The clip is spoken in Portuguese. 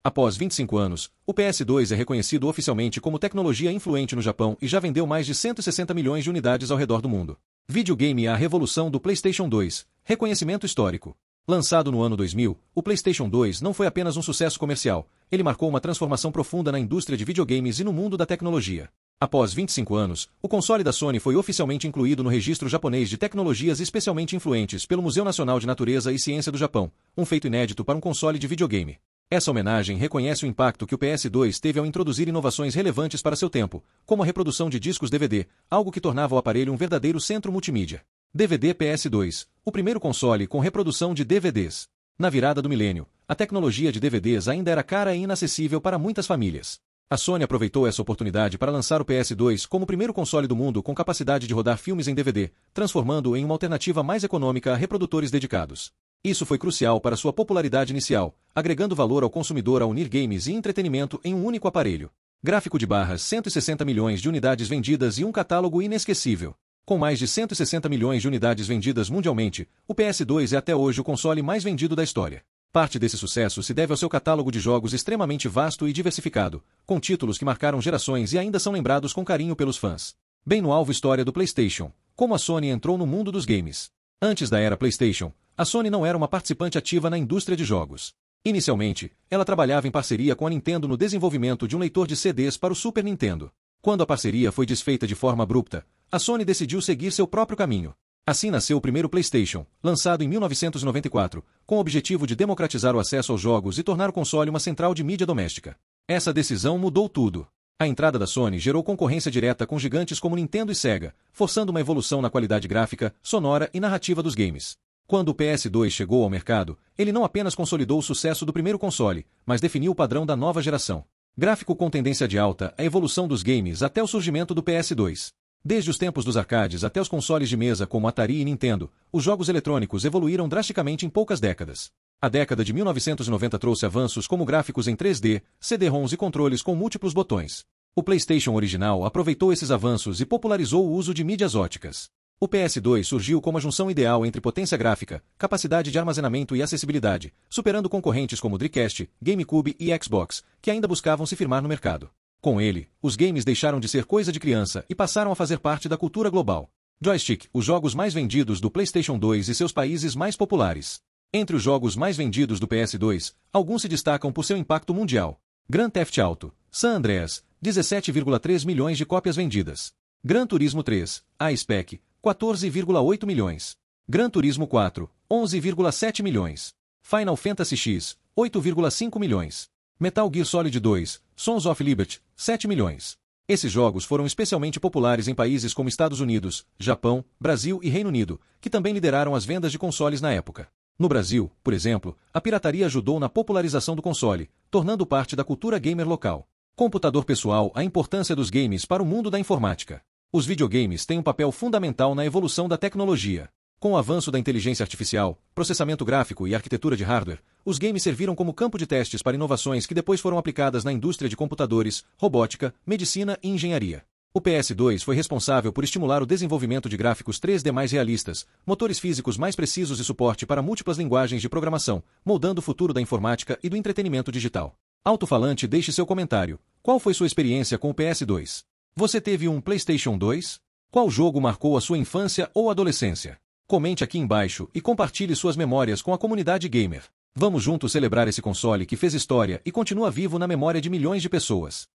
Após 25 anos, o PS2 é reconhecido oficialmente como tecnologia influente no Japão e já vendeu mais de 160 milhões de unidades ao redor do mundo. Videogame: a revolução do PlayStation 2. Reconhecimento histórico. Lançado no ano 2000, o PlayStation 2 não foi apenas um sucesso comercial, ele marcou uma transformação profunda na indústria de videogames e no mundo da tecnologia. Após 25 anos, o console da Sony foi oficialmente incluído no registro japonês de tecnologias especialmente influentes pelo Museu Nacional de Natureza e Ciência do Japão, um feito inédito para um console de videogame. Essa homenagem reconhece o impacto que o PS2 teve ao introduzir inovações relevantes para seu tempo, como a reprodução de discos DVD, algo que tornava o aparelho um verdadeiro centro multimídia. DVD PS2, o primeiro console com reprodução de DVDs. Na virada do milênio, a tecnologia de DVDs ainda era cara e inacessível para muitas famílias. A Sony aproveitou essa oportunidade para lançar o PS2 como o primeiro console do mundo com capacidade de rodar filmes em DVD, transformando-o em uma alternativa mais econômica a reprodutores dedicados. Isso foi crucial para sua popularidade inicial, agregando valor ao consumidor ao unir games e entretenimento em um único aparelho. Gráfico de barras: 160 milhões de unidades vendidas e um catálogo inesquecível. Com mais de 160 milhões de unidades vendidas mundialmente, o PS2 é até hoje o console mais vendido da história. Parte desse sucesso se deve ao seu catálogo de jogos extremamente vasto e diversificado, com títulos que marcaram gerações e ainda são lembrados com carinho pelos fãs. Bem no alvo: história do PlayStation. Como a Sony entrou no mundo dos games. Antes da era PlayStation, a Sony não era uma participante ativa na indústria de jogos. Inicialmente, ela trabalhava em parceria com a Nintendo no desenvolvimento de um leitor de CDs para o Super Nintendo. Quando a parceria foi desfeita de forma abrupta, a Sony decidiu seguir seu próprio caminho. Assim nasceu o primeiro PlayStation, lançado em 1994, com o objetivo de democratizar o acesso aos jogos e tornar o console uma central de mídia doméstica. Essa decisão mudou tudo. A entrada da Sony gerou concorrência direta com gigantes como Nintendo e Sega, forçando uma evolução na qualidade gráfica, sonora e narrativa dos games. Quando o PS2 chegou ao mercado, ele não apenas consolidou o sucesso do primeiro console, mas definiu o padrão da nova geração. Gráfico com tendência de alta, a evolução dos games até o surgimento do PS2. Desde os tempos dos arcades até os consoles de mesa como Atari e Nintendo, os jogos eletrônicos evoluíram drasticamente em poucas décadas. A década de 1990 trouxe avanços como gráficos em 3D, CD-ROMs e controles com múltiplos botões. O PlayStation original aproveitou esses avanços e popularizou o uso de mídias óticas. O PS2 surgiu como a junção ideal entre potência gráfica, capacidade de armazenamento e acessibilidade, superando concorrentes como Dreamcast, GameCube e Xbox, que ainda buscavam se firmar no mercado. Com ele, os games deixaram de ser coisa de criança e passaram a fazer parte da cultura global. Joystick: os jogos mais vendidos do PlayStation 2 e seus países mais populares. Entre os jogos mais vendidos do PS2, alguns se destacam por seu impacto mundial. Grand Theft Auto: San Andreas, 17,3 milhões de cópias vendidas. Gran Turismo 3, A-Spec, 14,8 milhões. Gran Turismo 4, 11,7 milhões. Final Fantasy X, 8,5 milhões. Metal Gear Solid 2, Sons of Liberty, 7 milhões. Esses jogos foram especialmente populares em países como Estados Unidos, Japão, Brasil e Reino Unido, que também lideraram as vendas de consoles na época. No Brasil, por exemplo, a pirataria ajudou na popularização do console, tornando parte da cultura gamer local. Computador pessoal: a importância dos games para o mundo da informática. Os videogames têm um papel fundamental na evolução da tecnologia. Com o avanço da inteligência artificial, processamento gráfico e arquitetura de hardware, os games serviram como campo de testes para inovações que depois foram aplicadas na indústria de computadores, robótica, medicina e engenharia. O PS2 foi responsável por estimular o desenvolvimento de gráficos 3D mais realistas, motores físicos mais precisos e suporte para múltiplas linguagens de programação, moldando o futuro da informática e do entretenimento digital. Alto-falante: deixe seu comentário. Qual foi sua experiência com o PS2? Você teve um PlayStation 2? Qual jogo marcou a sua infância ou adolescência? Comente aqui embaixo e compartilhe suas memórias com a comunidade gamer. Vamos juntos celebrar esse console que fez história e continua vivo na memória de milhões de pessoas.